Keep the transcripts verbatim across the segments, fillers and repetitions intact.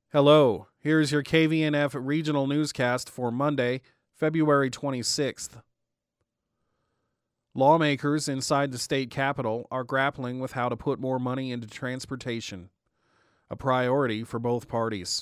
Hello, here's your K V N F regional newscast for Monday, February twenty-sixth. Lawmakers inside the state capitol are grappling with how to put more money into transportation, a priority for both parties.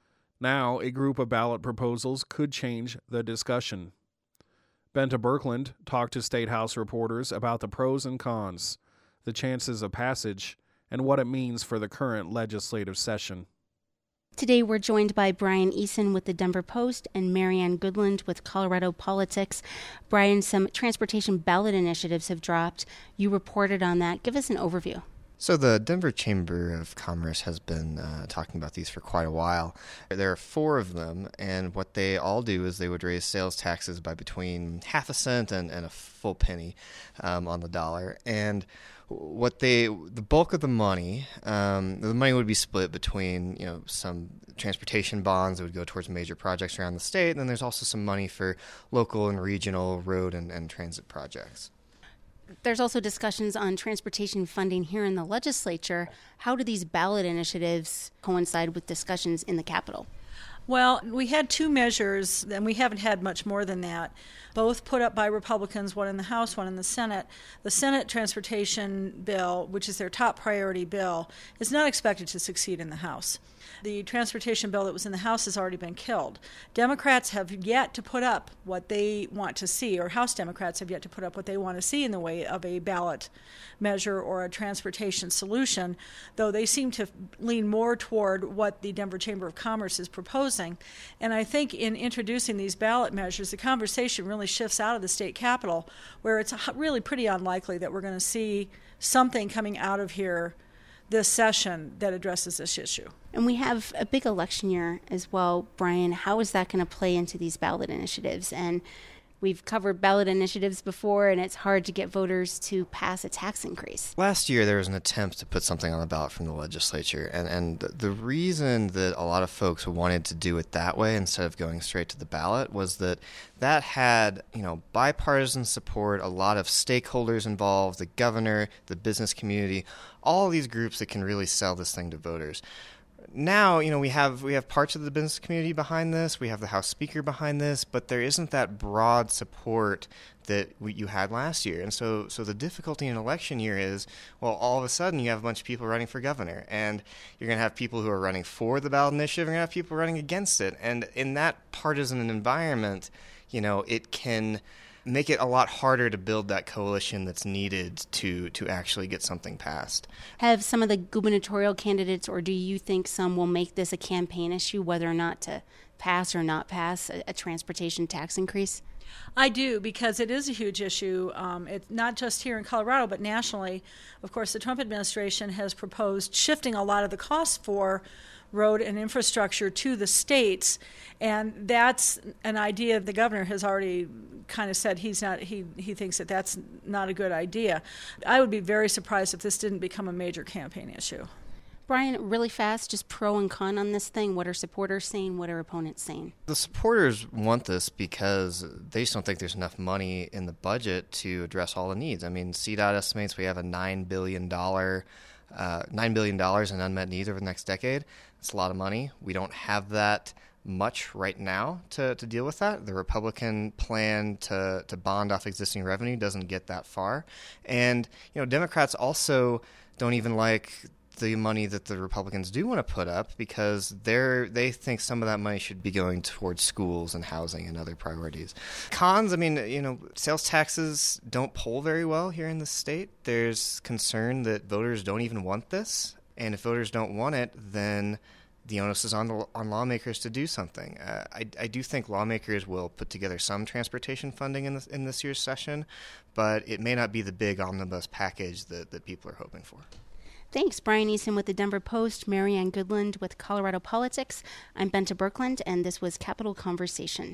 Now, a group of ballot proposals could change the discussion. Benta Birkeland talked to State House reporters about the pros and cons, the chances of passage, and what it means for the current legislative session. Today we're joined by Brian Eason with the Denver Post and Marianne Goodland with Colorado Politics. Brian, some transportation ballot initiatives have dropped. You reported on that. Give us an overview. So the Denver Chamber of Commerce has been uh, talking about these for quite a while. There are four of them, and what they all do is they would raise sales taxes by between half a cent and, and a full penny um, on the dollar. And what they, the bulk of the money, um, the money would be split between, you know, some transportation bonds that would go towards major projects around the state, and then there's also some money for local and regional road and, and transit projects. There's also discussions on transportation funding here in the legislature. How do these ballot initiatives coincide with discussions in the Capitol? Well, we had two measures, and we haven't had much more than that, both put up by Republicans, one in the House, one in the Senate. The Senate transportation bill, which is their top priority bill, is not expected to succeed in the House. The transportation bill that was in the House has already been killed. Democrats have yet to put up what they want to see, or House Democrats have yet to put up what they want to see in the way of a ballot measure or a transportation solution, though they seem to lean more toward what the Denver Chamber of Commerce is proposing. And I think in introducing these ballot measures, the conversation really shifts out of the state capitol, where it's really pretty unlikely that we're going to see something coming out of here this session that addresses this issue. And we have a big election year as well, Brian. How is that going to play into these ballot initiatives? And we've covered ballot initiatives before, and it's hard to get voters to pass a tax increase. Last year, there was an attempt to put something on the ballot from the legislature, and, and the reason that a lot of folks wanted to do it that way instead of going straight to the ballot was that that had, you know, bipartisan support, a lot of stakeholders involved, the governor, the business community, all these groups that can really sell this thing to voters. Now, you know, we have we have parts of the business community behind this. We have the House Speaker behind this, but there isn't that broad support that we, you had last year. And so so the difficulty in an election year is, well, all of a sudden you have a bunch of people running for governor, and you're going to have people who are running for the ballot initiative, and you're going to have people running against it. And in that partisan environment, you know, it can make it a lot harder to build that coalition that's needed to to actually get something passed. Have some of the gubernatorial candidates, or do you think some will make this a campaign issue, whether or not to pass or not pass a, a transportation tax increase? I do, because it is a huge issue. Um, it's not just here in Colorado, but nationally. Of course, the Trump administration has proposed shifting a lot of the costs for road and infrastructure to the states, and that's an idea the governor has already kind of said he's not he he thinks that that's not a good idea. I would be very surprised if this didn't become a major campaign issue. Brian, really fast, just pro and con on this thing. What are supporters saying? What are opponents saying? The supporters want this because they just don't think there's enough money in the budget to address all the needs. I mean, C DOT estimates we have a nine billion dollars uh, nine billion dollars in unmet needs over the next decade. It's a lot of money. We don't have that much right now to, to deal with that. The Republican plan to, to bond off existing revenue doesn't get that far. And, you know, Democrats also don't even like the money that the Republicans do want to put up, because they're they think some of that money should be going towards schools and housing and other priorities. Cons, I mean, you know, sales taxes don't poll very well here in the state. There's concern that voters don't even want this, and if voters don't want it, then the onus is on the, on lawmakers to do something. Uh, I, I do think lawmakers will put together some transportation funding in this, in this year's session, but it may not be the big omnibus package that, that people are hoping for. Thanks, Brian Eason with the Denver Post, Marianne Goodland with Colorado Politics. I'm Benta Birkeland, and this was Capitol Conversation.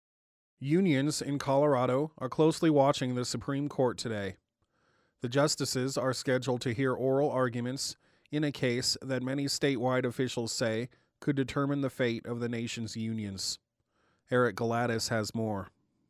Unions in Colorado are closely watching the Supreme Court today. The justices are scheduled to hear oral arguments in a case that many statewide officials say could determine the fate of the nation's unions. Eric Galatis has more.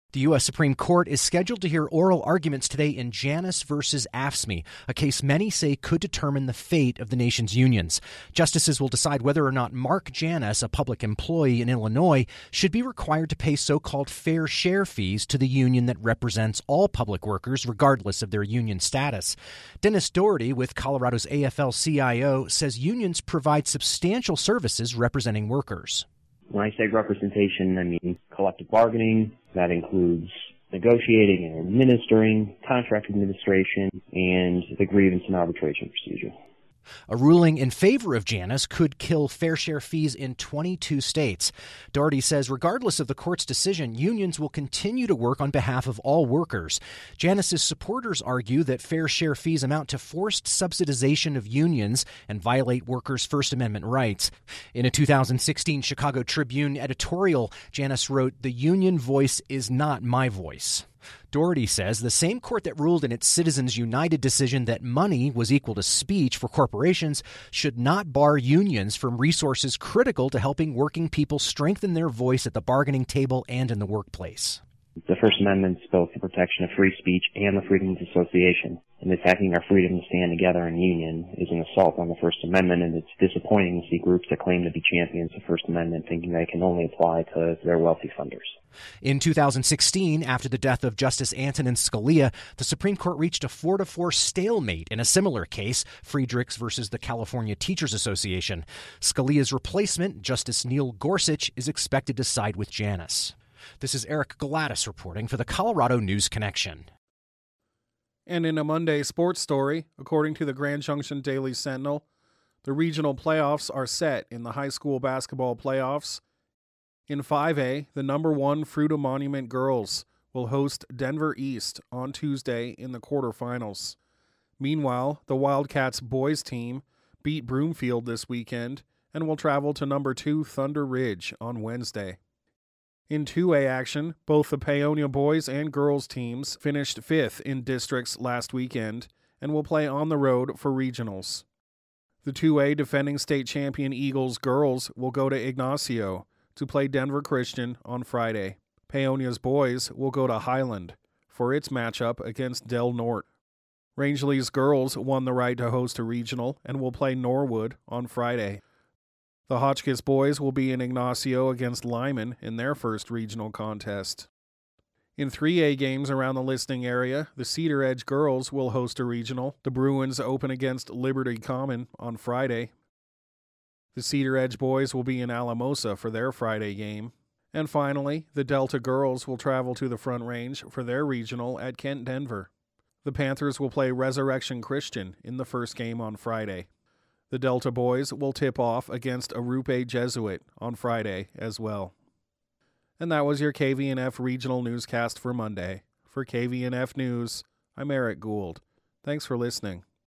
The U S Supreme Court is scheduled to hear oral arguments today in Janus versus AFSCME, a case many say could determine the fate of the nation's unions. Justices will decide whether or not Mark Janus, a public employee in Illinois, should be required to pay so-called fair share fees to the union that represents all public workers, regardless of their union status. Dennis Doherty with Colorado's A F L C I O says unions provide substantial services representing workers. When I say representation, I mean collective bargaining. That includes negotiating and administering, contract administration, and the grievance and arbitration procedure. A ruling in favor of Janus could kill fair share fees in twenty-two states. Doherty says regardless of the court's decision, unions will continue to work on behalf of all workers. Janus's supporters argue that fair share fees amount to forced subsidization of unions and violate workers' First Amendment rights. In a two thousand sixteen Chicago Tribune editorial, Janus wrote, "The union voice is not my voice." Doherty says the same court that ruled in its Citizens United decision that money was equal to speech for corporations should not bar unions from resources critical to helping working people strengthen their voice at the bargaining table and in the workplace. The First Amendment is both the protection of free speech and the freedom of association, and attacking our freedom to stand together in union is an assault on the First Amendment, and it's disappointing to see groups that claim to be champions of the First Amendment thinking they can only apply to their wealthy funders. In two thousand sixteen, after the death of Justice Antonin Scalia, the Supreme Court reached a four to four stalemate in a similar case, Friedrichs versus the California Teachers Association. Scalia's replacement, Justice Neil Gorsuch, is expected to side with Janus. This is Eric Gladys reporting for the Colorado News Connection. And in a Monday sports story, according to the Grand Junction Daily Sentinel, the regional playoffs are set in the high school basketball playoffs. In five A, the number one Fruita Monument girls will host Denver East on Tuesday in the quarterfinals. Meanwhile, the Wildcats boys team beat Broomfield this weekend and will travel to number two Thunder Ridge on Wednesday. In two A action, both the Paonia boys and girls teams finished fifth in districts last weekend and will play on the road for regionals. The two A defending state champion Eagles girls will go to Ignacio to play Denver Christian on Friday. Paonia's boys will go to Highland for its matchup against Del Norte. Rangeley's girls won the right to host a regional and will play Norwood on Friday. The Hotchkiss boys will be in Ignacio against Lyman in their first regional contest. In three A games around the listing area, the Cedar Edge girls will host a regional. The Bruins open against Liberty Common on Friday. The Cedar Edge boys will be in Alamosa for their Friday game. And finally, the Delta girls will travel to the Front Range for their regional at Kent Denver. The Panthers will play Resurrection Christian in the first game on Friday. The Delta boys will tip off against Arupe Jesuit on Friday as well. And that was your K V N F Regional Newscast for Monday. For K V N F News, I'm Eric Gould. Thanks for listening.